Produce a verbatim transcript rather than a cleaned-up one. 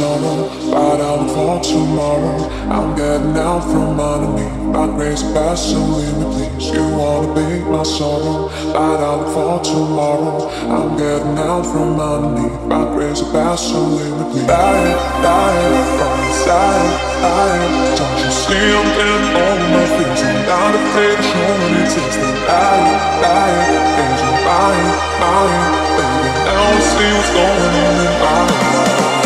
sorrow, but I look for tomorrow. I'm getting out from underneath my crazy past, so leave me please. You wanna be my sorrow, but I look for tomorrow. I'm getting out from underneath my crazy past, so leave me please. Dying, dying from inside, dying. Don't you see I'm getting over my fears? I'm not afraid to show what it takes. Then dying, dying, things are mine, mine, baby. Now I see what's going on in my life.